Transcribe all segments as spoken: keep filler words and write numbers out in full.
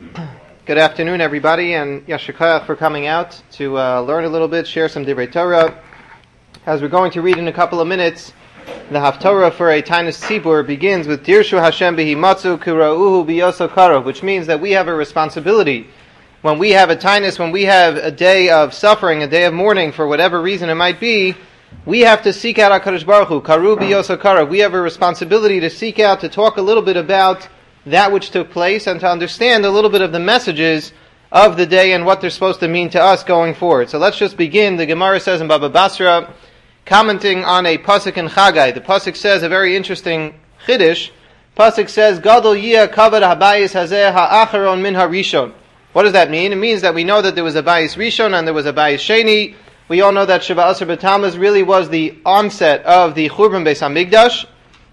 Good afternoon, everybody, and Yasher Koach for coming out to uh, learn a little bit, share some Divrei Torah. As we're going to read in a couple of minutes, the Haftorah for a Tainus Tzibur begins with Dirshu Hashem Behimatzu Kirauhu Biyoso Karov, which means that we have a responsibility. When we have a Tainus, when we have a day of suffering, a day of mourning, for whatever reason it might be, we have to seek out HaKadosh Baruch Hu, Karu Biyoso Karov. We have a responsibility to seek out, to talk a little bit about that which took place and to understand a little bit of the messages of the day and what they're supposed to mean to us going forward. So let's just begin. The Gemara says in Baba Basra, commenting on a pasuk in Chagai, the pasuk says a very interesting chiddush. Pasuk says, Gadol yia kavod habayis hazeh ha'acharon min harishon. What does that mean? It means that we know that there was a bayis rishon and there was a bayis sheni. We all know that Shiva Asar B'Tammuz really was the onset of the Churban Beis Hamikdash.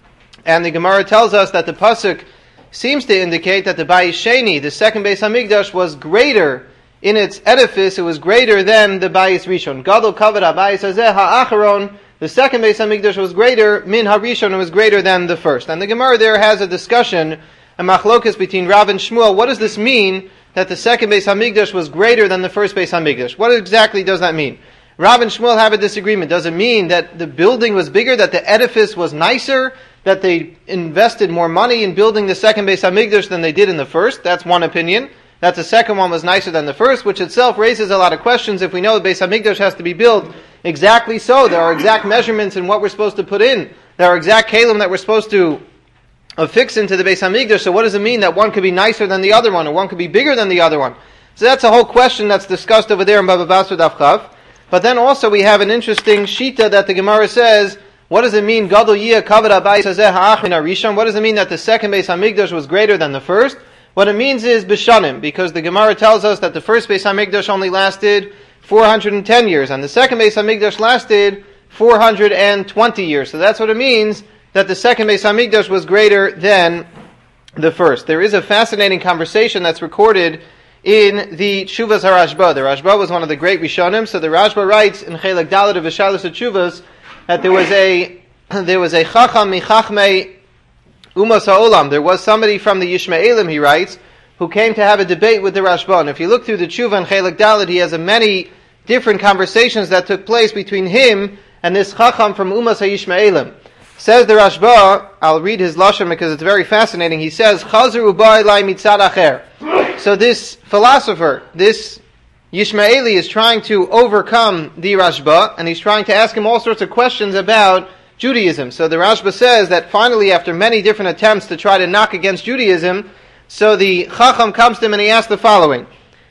And the Gemara tells us that the pasuk seems to indicate that the Bayis Sheni, the second Beis Hamikdash, was greater in its edifice. It was greater than the Bayis Rishon. Gadol kavod habayis hazeh ha'acharon. The second Beis Hamikdash was greater min harishon. It was greater than the first. And the Gemara there has a discussion, a machlokas between Rav and Shmuel. What does this mean that the second Beis Hamikdash was greater than the first Beis Hamikdash? What exactly does that mean? Rav and Shmuel have a disagreement. Does it mean that the building was bigger, that the edifice was nicer, that they invested more money in building the second Beis Hamikdash than they did in the first? That's one opinion. That the second one was nicer than the first, which itself raises a lot of questions. If we know the Beis Hamikdash has to be built exactly so, there are exact measurements in what we're supposed to put in. There are exact kalim that we're supposed to affix into the Beis Hamikdash. So what does it mean that one could be nicer than the other one, or one could be bigger than the other one? So that's a whole question that's discussed over there in Baba Basra Daf Chav. But then also we have an interesting shita that the Gemara says, what does it mean, Gadol yia kavod habayis hazeh ha'acharon harishon? What does it mean that the second Beis Hamikdash was greater than the first? What it means is b'shanim, because the Gemara tells us that the first Beis Hamikdash only lasted four hundred ten years, and the second Beis Hamikdash lasted four hundred twenty years. So that's what it means that the second Beis Hamikdash was greater than the first. There is a fascinating conversation that's recorded in the Tshuvas HaRashba. The Rashba was one of the great Rishonim, so the Rashba writes in Chelek Dalet of Vishalos HaTshuvas that there was a there was a Chacham Michachmei Umas HaOlam. There was somebody from the Yishmaelim, he writes, who came to have a debate with the Rashba. And if you look through the Tshuva and Chelek Dalet, he has a many different conversations that took place between him and this Chacham from Umas HaYishmaelim. Says the Rashba, I'll read his lashon because it's very fascinating. He says, Chazer uba elai mitzad acher. So this philosopher, this Yishmaeli, is trying to overcome the Rashba, and he's trying to ask him all sorts of questions about Judaism. So the Rashba says that finally, after many different attempts to try to knock against Judaism, so the Chacham comes to him and he asks the following.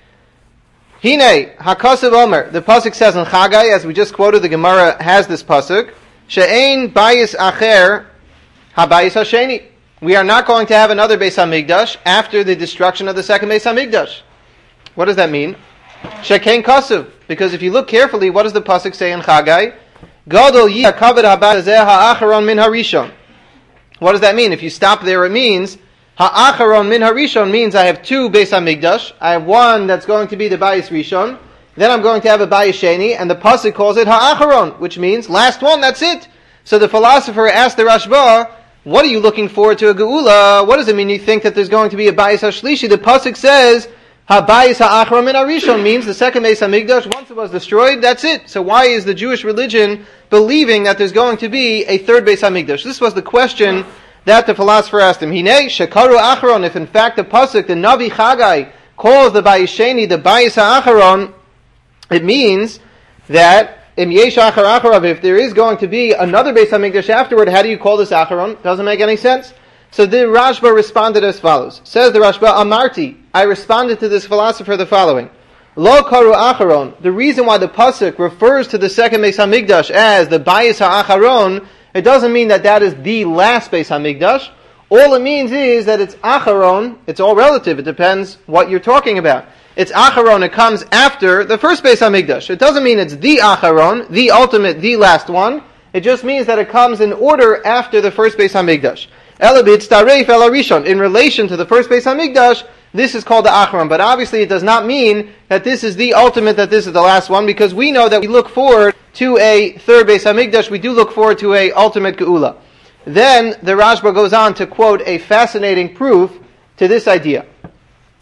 Hine, HaKasav Omer, the pasuk says in Chagai, as we just quoted, the Gemara has this pasuk, She'ein bayis acher habayis hasheni. We are not going to have another Beis Hamikdash after the destruction of the second Beis Hamikdash. What does that mean? Shekein kasav. Because if you look carefully, what does the pasuk say in Chagai? Gadol yia kavod habayis hazeh ha'acharon min harishon. What does that mean? If you stop there, it means ha'acharon min harishon means I have two Beis Hamikdash. I have one that's going to be the bayis rishon. Then I'm going to have a bayis sheni, and the pasuk calls it ha'acharon, which means last one. That's it. So the philosopher asked the Rashba, what are you looking forward to a geula? What does it mean you think that there's going to be a bayis hashlishi? The pasuk says habayis ha'acharon min harishon means the second Beis Hamikdash, once it was destroyed, that's it. So why is the Jewish religion believing that there's going to be a third Beis Hamikdash? This was the question that the philosopher asked him. Hine shekaru acharon. If in fact the pasuk, the Navi Chagai, calls the bayis sheni the bayis ha'acharon, it means that im yesh achar acharav, if there is going to be another Beis Hamikdash afterward, how do you call this acharon? Doesn't make any sense. So the Rashba responded as follows. Says the Rashba, Amarti, I responded to this philosopher the following. Lo karu acharon, the reason why the pasuk refers to the second Beis Hamikdash as the bayis ha'acharon, it doesn't mean that that is the last Beis Hamikdash. All it means is that it's acharon, it's all relative, it depends what you're talking about. It's acharon, it comes after the first Beis Hamikdash. It doesn't mean it's the acharon, the ultimate, the last one. It just means that it comes in order after the first Beis Hamikdash. Elabit starei fel harishon. In relation to the first Beis Hamikdash, this is called the acharon. But obviously it does not mean that this is the ultimate, that this is the last one, because we know that we look forward to a third Beis Hamikdash. We do look forward to a ultimate geula. Then the Rashba goes on to quote a fascinating proof to this idea.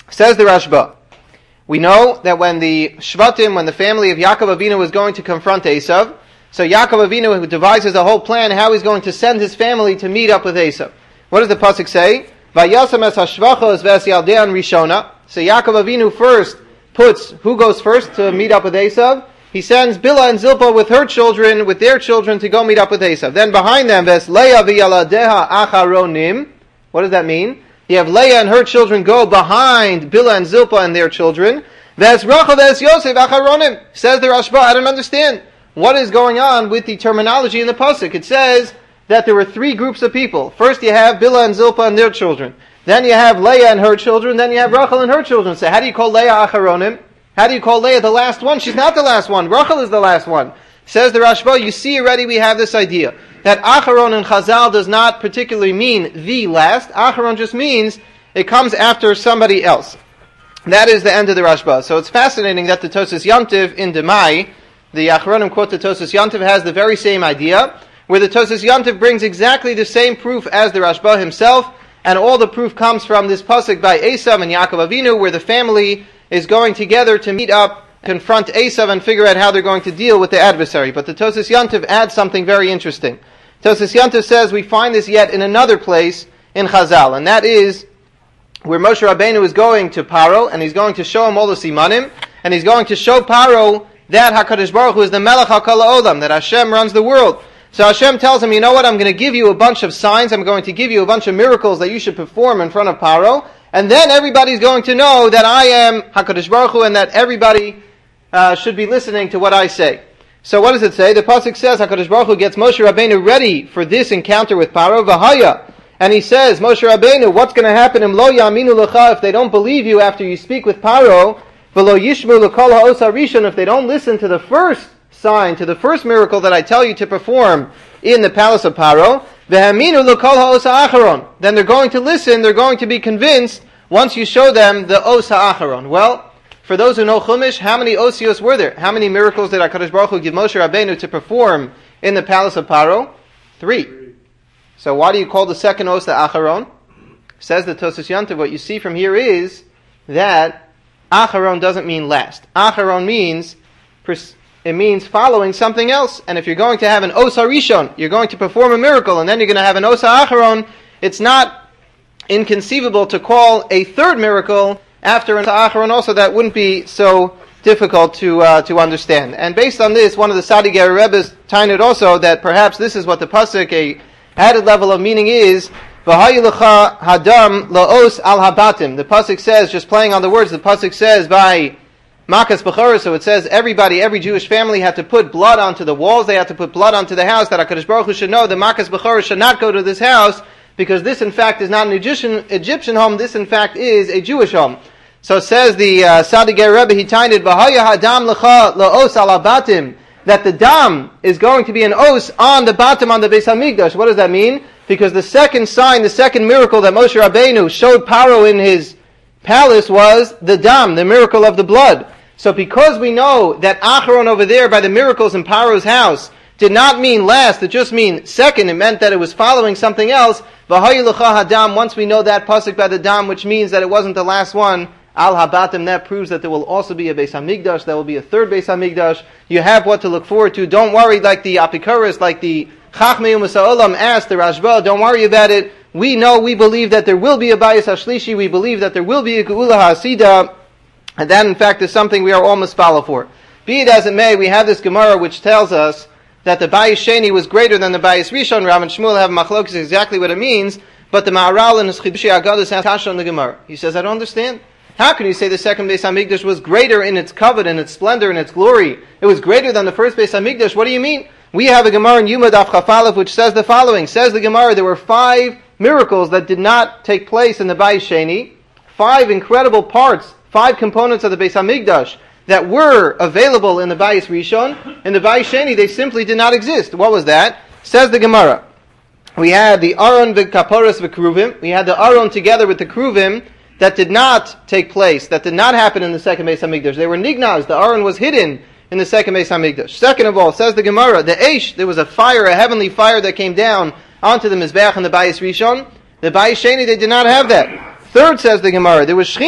Says the Rashba, we know that when the Shvatim, when the family of Yaakov Avinu was going to confront Esav, so Yaakov Avinu devises a whole plan how he's going to send his family to meet up with Esav. What does the pasuk say? Vayasam es hashvachos ves yaldean rishona. So Yaakov Avinu first puts, who goes first to meet up with Esav? He sends Bilhah and Zilpah with her children, with their children, to go meet up with Esav. Then behind them, ves Leah v'yaladeha acharonim. What does that mean? You have Leah and her children go behind Bilhah and Zilpah and their children. Ves Rachel ves Yosef acharonim. Says the Rashba, I don't understand what is going on with the terminology in the pasuk. It says that there were three groups of people. First you have Bilhah and Zilpah and their children. Then you have Leah and her children. Then you have Rachel and her children. So how do you call Leah acharonim? How do you call Leah the last one? She's not the last one. Rachel is the last one. Says the Rashba, you see already we have this idea that Acharon in Chazal does not particularly mean the last. Acharon just means it comes after somebody else. That is the end of the Rashba. So it's fascinating that the Tosas Yantiv in Demai, the Acharonim quote the Tosas Yantiv, has the very same idea, where the Tosas Yantiv brings exactly the same proof as the Rashba himself, and all the proof comes from this pasuk by Esav and Yaakov Avinu, where the family is going together to meet up, confront Esav, and figure out how they're going to deal with the adversary. But the Tosas Yantiv adds something very interesting. Tosas Yantiv says we find this yet in another place in Chazal, and that is where Moshe Rabbeinu is going to Paro, and he's going to show him all the simanim, and he's going to show Paro that HaKadosh Baruch Hu is the Melech HaKol Ha'olam, that Hashem runs the world. So Hashem tells him, you know what, I'm going to give you a bunch of signs, I'm going to give you a bunch of miracles that you should perform in front of Paro, and then everybody's going to know that I am HaKadosh Baruch Hu, and that everybody uh, should be listening to what I say. So what does it say? The pasuk says HaKadosh Baruch Hu gets Moshe Rabbeinu ready for this encounter with Paro, V'haya, and he says, Moshe Rabbeinu, what's going to happen im lo yaminu lecha, if they don't believe you after you speak with Paro, v'lo yishmu lekol ha'os harishon, if they don't listen to the first sign, to the first miracle that I tell you to perform in the palace of Paro, v'haminu lekol ha'os ha'acharon, then they're going to listen, they're going to be convinced once you show them the os ha'acharon. Well, for those who know Chumash, how many osios were there? How many miracles did HaKadosh Baruch Hu give Moshe Rabbeinu to perform in the palace of Paro? Three. So why do you call the second os the Acharon? Says the Tosas Yantiv, what you see from here is that Acharon doesn't mean last. Acharon means, it means following something else. And if you're going to have an os harishon, you're going to perform a miracle, and then you're going to have an os Acharon, it's not inconceivable to call a third miracle after an Acharon also. That wouldn't be so difficult to uh, to understand. And based on this, one of the Sadi Ger Rebbe's tained also that perhaps this is what the pasuk, a added level of meaning is, V'hayilecha hadam laos al habatim. The pasuk says, just playing on the words, the pasuk says by Makas Bechorah, so it says everybody, every Jewish family had to put blood onto the walls, they had to put blood onto the house, that HaKadosh Baruch Hu should know that Makas Bechorah should not go to this house, because this in fact is not an Egyptian, Egyptian home, this in fact is a Jewish home. So says the uh, Sadi Ger Rebbe, he tained, V'haya hadam lecha laos al habatim, that the dam is going to be an os on the bottom on the Beis HaMikdash. What does that mean? Because the second sign, the second miracle that Moshe Rabbeinu showed Paro in his palace was the dam, the miracle of the blood. So because we know that Acharon over there by the miracles in Paro's house did not mean last, it just means second, it meant that it was following something else. V'hayilecha hadam, once we know that pasuk by the dam, which means that it wasn't the last one, al habatim, that proves that there will also be a Beis HaMikdash, there will be a third Beis HaMikdash. You have what to look forward to. Don't worry, like the Apikoros, like the Chachmei U'Masa Olam asked the Rashba, don't worry about it. We know, we believe that there will be a Bayis HaShlishi, we believe that there will be a Geula HaSida, and that in fact is something we are all mispala for. Be it as it may, we have this Gemara which tells us that the Bayis Sheni was greater than the Bayis Rishon. Rav and Shmuel have machlokes exactly what it means, but the Ma'aral in his Chidushei Agados has kasha on the Gemara. He says, I don't understand. How can you say the second Beis HaMikdash was greater in its covet, in its splendor, in its glory? It was greater than the first Beis HaMikdash. What do you mean? We have a Gemara in Yuma Daf Chaf Aleph which says the following. Says the Gemara, there were five miracles that did not take place in the Bayis Sheni. Five incredible parts, five components of the Beis HaMikdash that were available in the Bayis Rishon. In the Bayis Sheni, they simply did not exist. What was that? Says the Gemara. We had the Aron v'Kaporos v'Kruvim. We had the Aron together with the Kruvim that did not take place, that did not happen in the second Beis HaMikdash. They were nignaz. The Aron was hidden in the second Beis HaMikdash. Second of all, says the Gemara, the Eish, there was a fire, a heavenly fire that came down onto the Mizbeach and the Bayis Rishon. The Bayis Sheni, they did not have that. Third, says the Gemara, there was Shechina.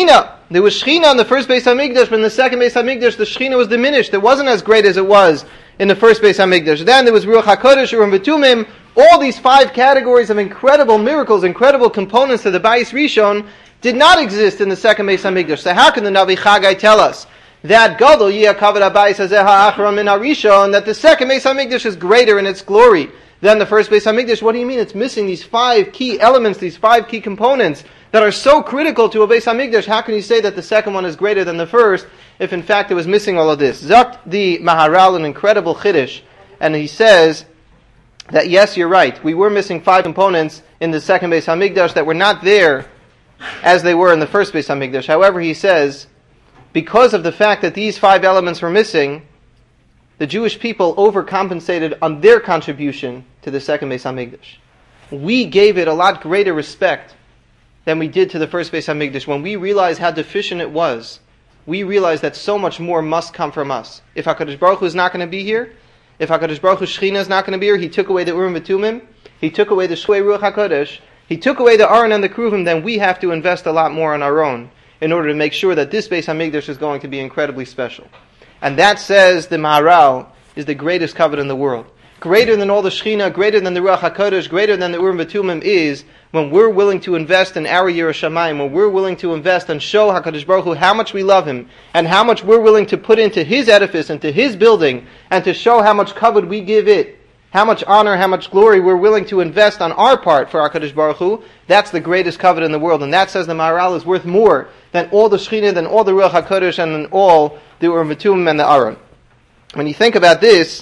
There was Shechina in the first Beis HaMikdash, but in the second Beis HaMikdash, the Shechina was diminished. It wasn't as great as it was in the first Beis HaMikdash. Then there was Ruach HaKodesh, Urim V'Tumim. All these five categories of incredible miracles, incredible components to the Bayis Rishon did not exist in the second Beis HaMikdash. So how can the Navi Chagai tell us that Gadol Yeh Kavod HaBayis Hazeh HaAchron Min HaRishon, that the second Beis HaMikdash is greater in its glory than the first Beis HaMikdash? What do you mean? It's missing these five key elements, these five key components that are so critical to a Beis HaMikdash. How can you say that the second one is greater than the first if in fact it was missing all of this? Zakt the Maharal, an incredible Chiddush, and he says that yes, you're right, we were missing five components in the second Beis HaMikdash that were not there as they were in the first Beis HaMikdash. However, he says, because of the fact that these five elements were missing, the Jewish people overcompensated on their contribution to the second Beis HaMikdash. We gave it a lot greater respect than we did to the first Beis HaMikdash. When we realized how deficient it was, we realized that so much more must come from us. If HaKadosh Baruch Hu is not going to be here, if HaKadosh Baruch Hu's Shechina is not going to be here, He took away the Urim V'Tumim, He took away the Shwei Ruach HaKodesh, He took away the Aron and the Kruvim, then we have to invest a lot more on our own in order to make sure that this Beis HaMikdash is going to be incredibly special. And that, says the Maharal, is the greatest covenant in the world. Greater than all the Shechina, greater than the Ruach HaKodesh, greater than the Urim V'Tumim is when we're willing to invest in our Yirah Shamayim, when we're willing to invest and show HaKadosh Baruch Hu how much we love Him, and how much we're willing to put into His edifice, into His building, and to show how much kavod we give it, how much honor, how much glory we're willing to invest on our part for HaKadosh Baruch Hu. That's the greatest covenant in the world. And that, says the Maharal, is worth more than all the Shechina, than all the Ruach HaKodesh, and than all the Urim V'Tumim and the Aron. When you think about this,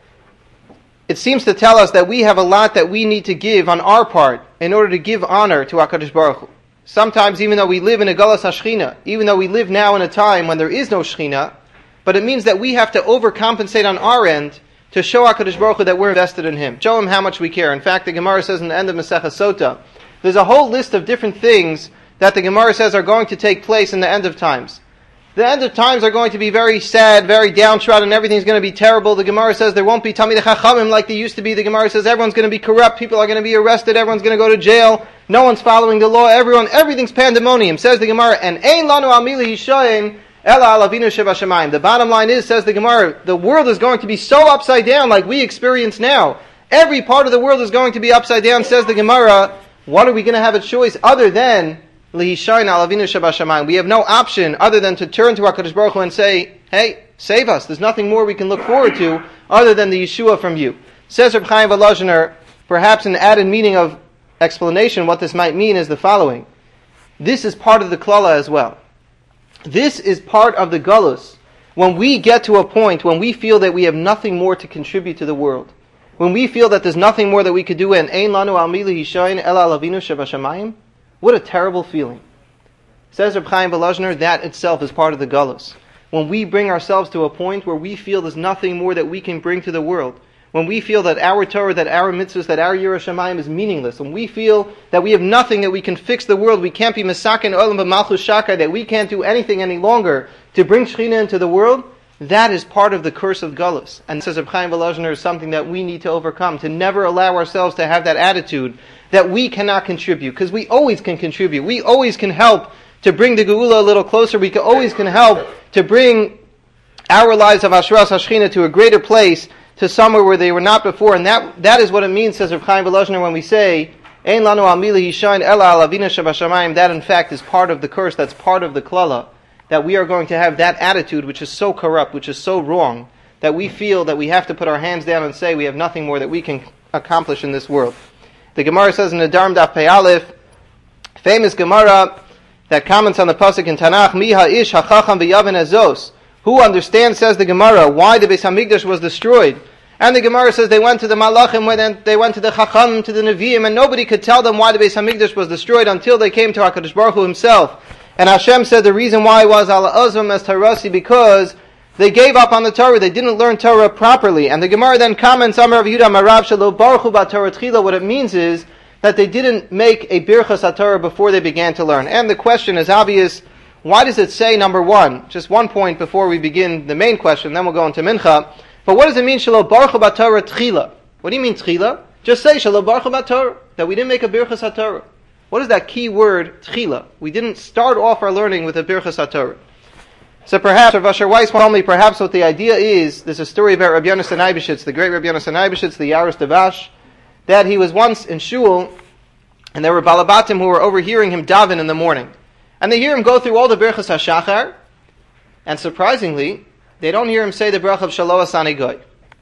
it seems to tell us that we have a lot that we need to give on our part in order to give honor to HaKadosh Baruch Hu. Sometimes, even though we live in a Galus HaShechina, even though we live now in a time when there is no Shechina, but it means that we have to overcompensate on our end to show HaKadosh Baruch Hu that we're invested in Him. Show Him how much we care. In fact, the Gemara says in the end of Maseches Sota, there's a whole list of different things that the Gemara says are going to take place in the end of times. The end of times are going to be very sad, very downtrodden, everything's going to be terrible. The Gemara says there won't be Talmidei Chachamim like they used to be. The Gemara says everyone's going to be corrupt, people are going to be arrested, everyone's going to go to jail, no one's following the law, everyone, everything's pandemonium. Says the Gemara, and Ein Lanu Al Mili Hishayin Ela Al Avinu Shebashamayim. The bottom line is, says the Gemara, the world is going to be so upside down like we experience now. Every part of the world is going to be upside down, says the Gemara. What are we going to have a choice other than Lihishayin Al Avinu Shebashamayim? We have no option other than to turn to HaKadosh Baruch Hu and say, hey, save us. There's nothing more we can look forward to other than the Yeshua from you. Says Reb Chaim Volozhiner, perhaps an added meaning of explanation, what this might mean is the following. This is part of the Klala as well. This is part of the Galus. When we get to a point when we feel that we have nothing more to contribute to the world, when we feel that there's nothing more that we could do, and Ein Lanu Al Mili Hishayin Ela Al Avinu Shebashamayim, what a terrible feeling. Says Reb Chaim Volozhiner, that itself is part of the Galus. When we bring ourselves to a point where we feel there's nothing more that we can bring to the world, when we feel that our Torah, that our mitzvahs, that our Yirah Shamayim is meaningless, when we feel that we have nothing that we can fix the world, we can't be Mesaken Olam B'Malchus Shakai, that we can't do anything any longer to bring Shechina into the world, that is part of the curse of Galus. And says Reb Chaim Volozhiner, is something that we need to overcome, to never allow ourselves to have that attitude that we cannot contribute, because we always can contribute. We always can help to bring the Geula a little closer. We can, always can help to bring our lives of Hashras HaShechina to a greater place, to somewhere where they were not before. And that that is what it means, says Reb Chaim Volozhiner, when we say, Ein Lanu Al Mili Hishayin Ela Al Avinu Shebashamayim, that in fact is part of the curse, that's part of the Klala, that we are going to have that attitude which is so corrupt, which is so wrong, that we feel that we have to put our hands down and say we have nothing more that we can accomplish in this world. The Gemara says in the Darm Daf Pei Aleph, famous Gemara that comments on the pasuk in Tanakh, Miha ish hachacham v'yaven azos. Who understands, says the Gemara, why the Beis Hamikdash was destroyed? And the Gemara says they went to the Malachim, when they went to the Chacham, to the Nevi'im, and nobody could tell them why the Beis Hamikdash was destroyed until they came to HaKadosh Baruch Hu Himself. And Hashem said the reason why was Ala Ozvam as Tarasi, because they gave up on the Torah, they didn't learn Torah properly. And the Gemara then comments, Amar Rav Yehuda Marav Shelo Baruch Hu B'Torah Tchila, what it means is that they didn't make a Birchas HaTorah before they began to learn. And the question is obvious, why does it say, number one, just one point before we begin the main question, then we'll go into Mincha, but what does it mean, Shelo Baruch Hu B'Torah Tchila? What do you mean Tchila? Just say, Shelo Baruch Hu B'Torah, that we didn't make a Birchas HaTorah. What is that key word, tchila? We didn't start off our learning with a Birchas HaTorah. So perhaps, Rav Asher Weiss told me, perhaps what the idea is, there's a story about Rabbi Yonasan Eibeshitz, the great Rabbi Yonasan Eibeshitz, the Yaris Devash, that he was once in shul, and there were Balabatim who were overhearing him daven in the morning. And they hear him go through all the Birchas HaShachar, and surprisingly, they don't hear him say the bracha of Shelo Asani Goy.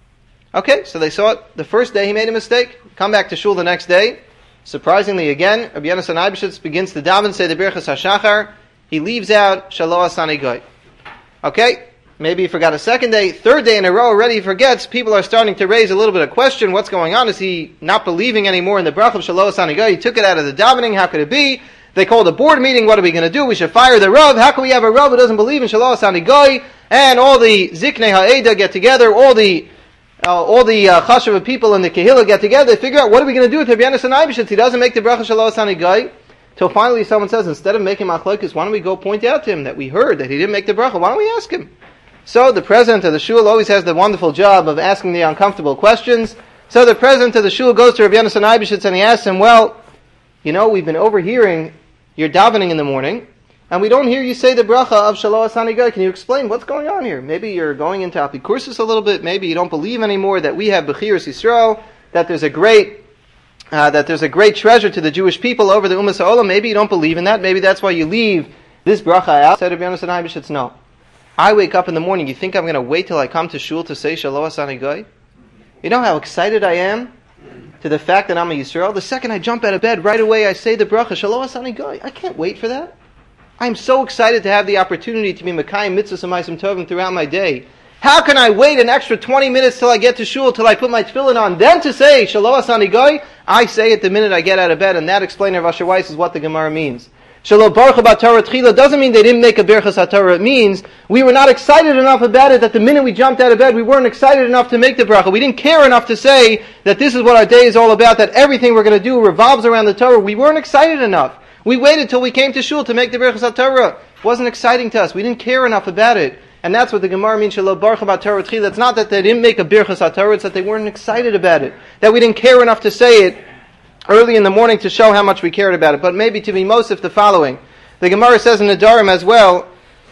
Okay, so they saw it. The first day he made a mistake, come back to shul the next day. Surprisingly again, Rabbi Yonasan Eibeshitz begins to daven, say the Birchas HaShachar, he leaves out Shelo Asani Goy. Okay, maybe he forgot a second day, third day in a row already he forgets. People are starting to raise a little bit of question. What's going on? Is he not believing anymore in the bracha of Shelo Asani Goy? He took it out of the davening. How could it be? They called a board meeting. What are we going to do? We should fire the Rav. How can we have a Rav who doesn't believe in Shelo Asani Goy? And all the Ziknei Ha'eda get together, all the uh, all the uh, Chashuva people in the Kehillah get together. They figure out, what are we going to do with Rabbi Yonasan Eibeshitz? He doesn't make the bracha Shelo Asani Goy. Till finally someone says, instead of making machlokes, why don't we go point out to him that we heard that he didn't make the bracha? Why don't we ask him? So the president of the shul always has the wonderful job of asking the uncomfortable questions. So the president of the shul goes to Rabbi Yonasan Eibeshitz and he asks him, well, you know, we've been overhearing your davening in the morning, and we don't hear you say the bracha of Shelo Asani Goy. Can you explain what's going on here? Maybe you're going into apikursis a little bit. Maybe you don't believe anymore that we have Bechiras Yisrael, that there's a great Uh, that there's a great treasure to the Jewish people over the Ummah Ha'olam. Maybe you don't believe in that. Maybe that's why you leave this bracha out. Said Rabbi Yonasan Eibeshitz, no. I wake up in the morning. You think I'm going to wait till I come to shul to say Shelo Asani Goy? You know how excited I am to the fact that I'm a Yisrael? The second I jump out of bed, right away I say the bracha Shelo Asani Goy. I can't wait for that. I'm so excited to have the opportunity to be Mekayim Mitzvahs and Ma'asim Tovim throughout my day. How can I wait an extra twenty minutes till I get to shul, till I put my tefillin on, then to say Shelo Asani Goy? I say it the minute I get out of bed, and that explainer of Asher Weiss is what the Gemara means. Shelo Baruch B'Torah Tchila doesn't mean they didn't make a Birchas HaTorah. It means we were not excited enough about it that the minute we jumped out of bed, we weren't excited enough to make the bracha. We didn't care enough to say that this is what our day is all about, that everything we're going to do revolves around the Torah. We weren't excited enough. We waited till we came to shul to make the Birchas HaTorah. It wasn't exciting to us. We didn't care enough about it. And that's what the Gemara means, Shelo Baruch B'Torah Tchila. It's not that they didn't make a Birchas HaTorah, it's that they weren't excited about it. That we didn't care enough to say it early in the morning to show how much we cared about it. But maybe to be Mosif the following. The Gemara says in the Dharam as well,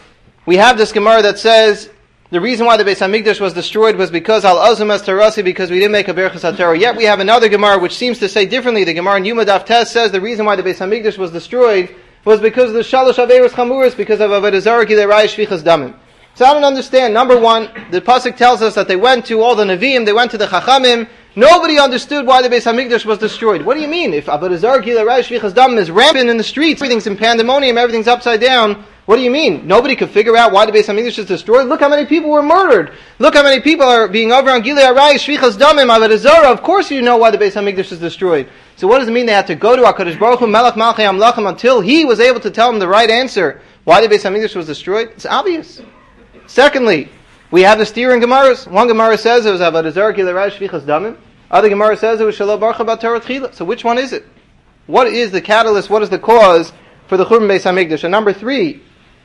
we have this Gemara that says, the reason why the Beis HaMikdash was destroyed was because Al Azum Es Tarasi, because we didn't make a Birchas HaTorah. Yet we have another Gemara which seems to say differently. The Gemara in Yuma Daf Tes says the reason why the Beis HaMikdash was destroyed was because of the Shalosh Averos Chamuras, because of Avodah Zarah Gilei Raya Shvichas Damim. So I don't understand. Number one, the pasuk tells us that they went to all the Nevi'im, they went to the Chachamim. Nobody understood why the Beis HaMikdash was destroyed. What do you mean? If Avodah Zarah Gilei Raya Shvichas Damim is rampant in the streets, everything's in pandemonium, everything's upside down, what do you mean? Nobody could figure out why the Beis HaMikdash is destroyed? Look how many people were murdered. Look how many people are being over on Gilei Raya Shvichas Damim, Avodah Zarah. Of course you know why the Beis HaMikdash is destroyed. So what does it mean they had to go to HaKadosh Baruch Hu, Melech Malchei Amlachim, until he was able to tell them the right answer why the Beis HaMikdash was destroyed? It's obvious. Secondly, we have the steering Gemaras. One Gemara says it was Avodah Zarah Gilei Raya Shvichas Damim. Other Gemara says it was Shelo Baruch B'Torah Tchila. So which one is it? What is the catalyst? What is the cause for the Churban Beis HaMikdash? And number three,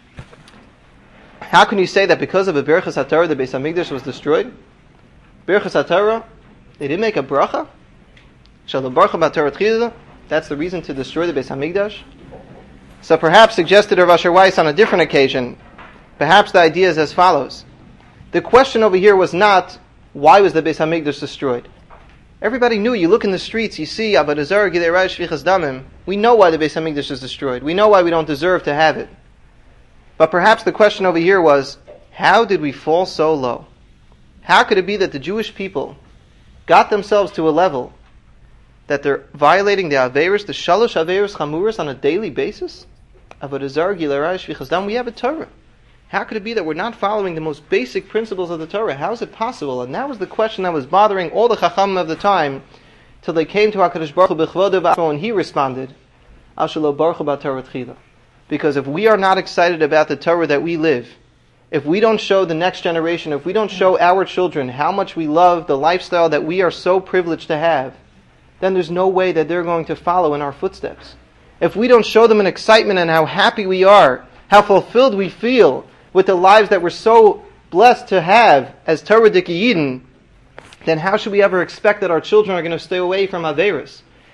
how can you say that because of a Birchas HaTorah the Beis HaMikdash was destroyed? Birchas HaTorah, they didn't make a bracha? Shelo Baruch B'Torah Tchila. That's the reason to destroy the Beis HaMikdash? So perhaps suggested Rav Asher Weiss on a different occasion. Perhaps the idea is as follows. The question over here was not, why was the Beis HaMikdash destroyed? Everybody knew. You look in the streets, you see Avodah Zarah Gilei Raya Shvichas Damim. We know why the Beis HaMikdash is destroyed. We know why we don't deserve to have it. But perhaps the question over here was, how did we fall so low? How could it be that the Jewish people got themselves to a level that they're violating the Averos, the Shalosh Averos Chamuras on a daily basis? Avodah Zarah Gilei Raya Shvichas Damim. We have a Torah. How could it be that we're not following the most basic principles of the Torah? How is it possible? And that was the question that was bothering all the Chachamim of the time, till they came to HaKadosh Baruch Hu b'chvodo v'asmo, and he responded, Al Shelo Baruch Hu B'Torah Tchila. Because if we are not excited about the Torah that we live, if we don't show the next generation, if we don't show our children how much we love the lifestyle that we are so privileged to have, then there's no way that they're going to follow in our footsteps. If we don't show them an excitement and how happy we are, how fulfilled we feel with the lives that we're so blessed to have as Torah Dikei Yidden, then how should we ever expect that our children are going to stay away from Averos?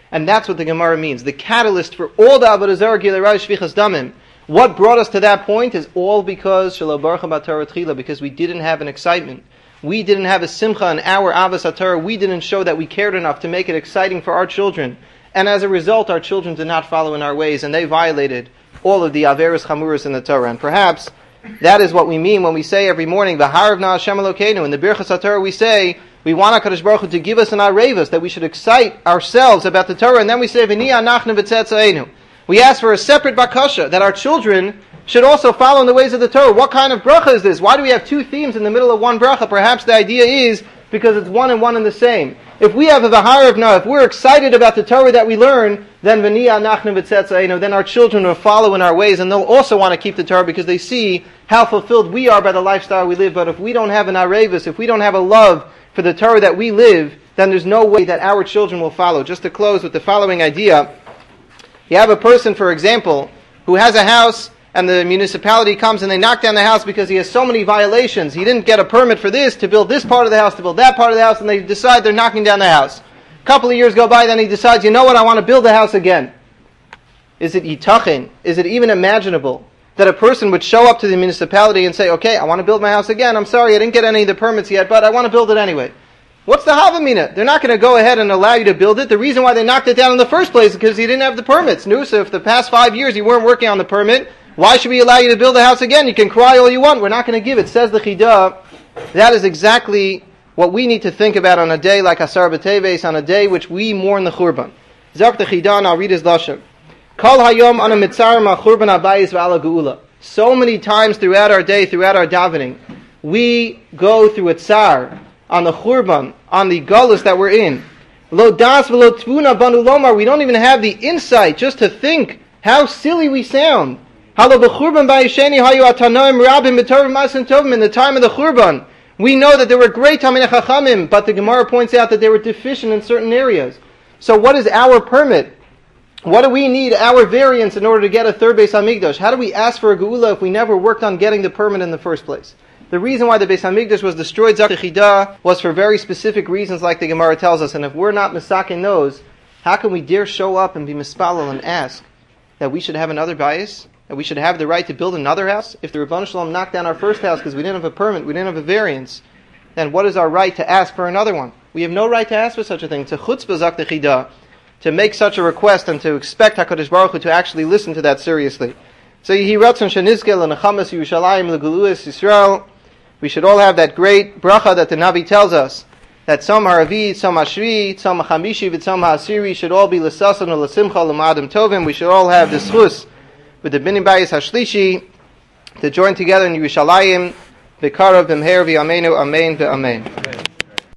And that's what the Gemara means. The catalyst for all the Avodah Zarah Gilurai Shvichas Damim. What brought us to that point is all because Shelo Baruch B'Torah Tchila, because we didn't have an excitement. We didn't have a simcha in our Avos HaTorah. We didn't show that we cared enough to make it exciting for our children. And as a result, our children did not follow in our ways, and they violated all of the Averos Chamuros in the Torah. And perhaps that is what we mean when we say every morning, V'haravna Hashem Elokeinu. In the Birchas HaTorah we say, we want HaKadosh Baruch Hu to give us an arevus, that we should excite ourselves about the Torah, and then we say, V'ni anachnu b'tzetzainu. We ask for a separate bakasha, that our children should also follow in the ways of the Torah. What kind of bracha is this? Why do we have two themes in the middle of one bracha? Perhaps the idea is because it's one and one and the same. If we have a v'haravna, if we're excited about the Torah that we learn, then v'ni anachnu b'tzetzainu, then our children will follow in our ways, and they'll also want to keep the Torah because they see how fulfilled we are by the lifestyle we live. But if we don't have an arevus, if we don't have a love for the Torah that we live, then there's no way that our children will follow. Just to close with the following idea, you have a person, for example, who has a house, and the municipality comes and they knock down the house because he has so many violations. He didn't get a permit for this, to build this part of the house, to build that part of the house, and they decide they're knocking down the house. A couple of years go by, then he decides, you know what, I want to build the house again. Is it yitachin? Is it even imaginable that a person would show up to the municipality and say, okay, I want to build my house again, I'm sorry, I didn't get any of the permits yet, but I want to build it anyway. What's the havamina? They're not going to go ahead and allow you to build it. The reason why they knocked it down in the first place is because you didn't have the permits. No, so if the past five years you weren't working on the permit, why should we allow you to build a house again? You can cry all you want. We're not going to give it. Says the Chidah. That is exactly what we need to think about on a day like Asar B'Teves, on a day which we mourn the Churban. Zok the Chidah, and I'll read his lashon. Kol hayom ana mitzar ma Churban habayis v'ala geula. So many times throughout our day, throughout our davening, we go through a tsar on the Churban, on the gullus that we're in. Lo das v'lo tvuna banu lomar. We don't even have the insight just to think how silly we sound. In the time of the Churban, we know that there were great Talmidei Chachamim, but the Gemara points out that they were deficient in certain areas. So what is our permit? What do we need, our variance, in order to get a third Beis Hamikdash? How do we ask for a Geula if we never worked on getting the permit in the first place? The reason why the Beis Hamikdash was destroyed, Zak Chidah, was for very specific reasons, like the Gemara tells us. And if we're not misakin those, how can we dare show up and be mispalel and ask that we should have another bias? That we should have the right to build another house? If the Rebbeinu Shalom knocked down our first house because we didn't have a permit, we didn't have a variance, then what is our right to ask for another one? We have no right to ask for such a thing. It's a chutzpah, Zak Chidah, to make such a request and to expect HaKadosh Baruch Hu to actually listen to that seriously. So Yehi Ratzon Shenizkel and Nechamas Yerushalayim Leguluas Yisrael. We should all have that great bracha that the Navi tells us, that Tzom Haravi, Tzom Hashvi, Tzom Hachamishi, V'Tzom Ha'asiri should all be L'sasan L'Simcha L'Ma'adim Tovim. We should all have the schus with the Binim Bayis Hashlishi to join together in Yerushalayim. V'Karav B'Mher V'Amenu Amen V'Amen.